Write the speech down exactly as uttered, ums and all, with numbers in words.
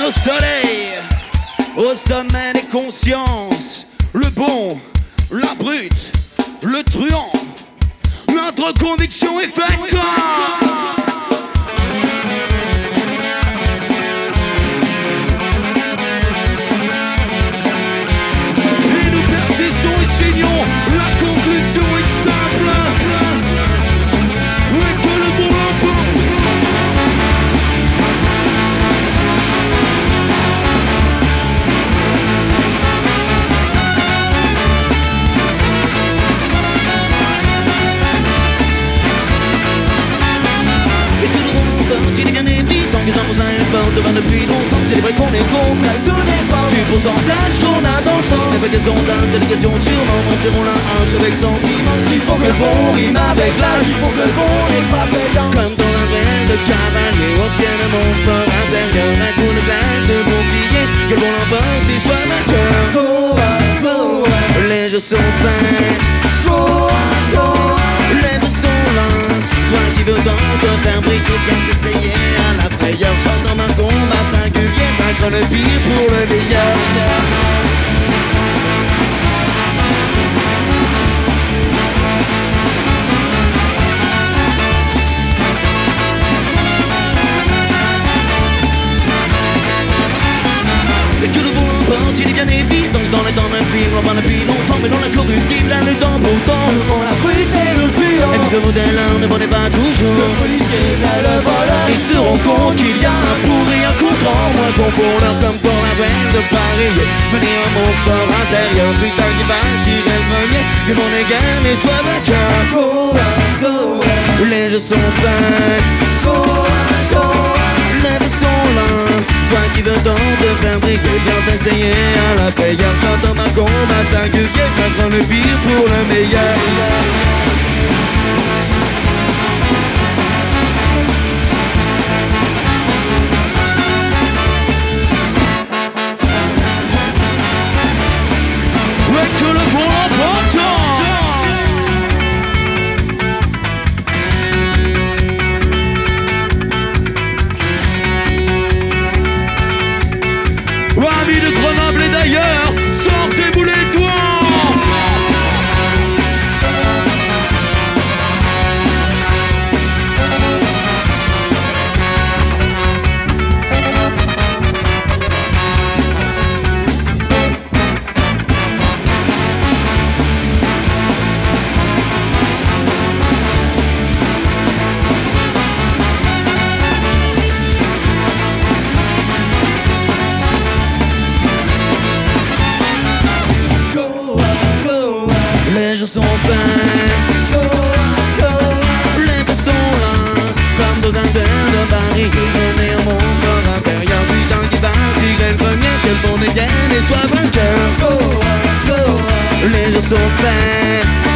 au soleil, au sommet des consciences, le bon, la brute, le truand, notre conviction est faite. Et nous persistons et signons, la conclusion est simple. Et que le bon l'emporte. Et tout le monde l'emporte, il est bien évident que les gens s'importent devant depuis longtemps, c'est vrai qu'on est contre tout dépend du pourcentage qu'on a dans le sang. Les pas questions d'âme, des questions sûrement monteront la hanche avec sentiment. Il faut que le bon rime avec l'âge, il faut que le bon n'est pas payant. Comme dans un rêve de cavalier, au pied de mon fort intérieur, un coup de glace de bouclier, que le bon l'emporte et soit vainqueur. Go, go, les jeux sont faits. Go, go, les jeux sont là. Toi qui veux tant te faire briller, viens t'essayer à la frayeur. Chante dans un combat singulier, vaincre le pire pour le meilleur. Et que le bon l'emporte, il est bien évident que dans les temps d'un film, on va depuis longtemps, mais dans l'incorruptible, la lutte en pourtant. On a brûlé le truand. Et puis ce modèle-là ne venait pas toujours. Le policier, mais le voleur. Ils se rendent compte qu'il y a un pour et un contre en moins qu'on pour leur comme pour la veine de Paris. Mener un mot fort intérieur, putain qui va tirer le premier. Que mon égal et soit vainqueur. Go, go, les jeux sont faits. Go, go, les jeux sont là. Toi qui veux tant te faire briller, viens t'essayer à la frayeur. Chante dans un combat singulier, vaincre le pire pour le meilleur. Ouais, que le bon l'emporte. Amis de Grenoble et d'ailleurs, sortez-vous les doigts. Les jeux sont faits. Go, go, les jeux sont là. Comme dans un verre de Paris, on est en mon fort intérieur. Putain qui va tirer le premier, que le bon dégaine et soit vainqueur. Go, go, les jeux sont faits.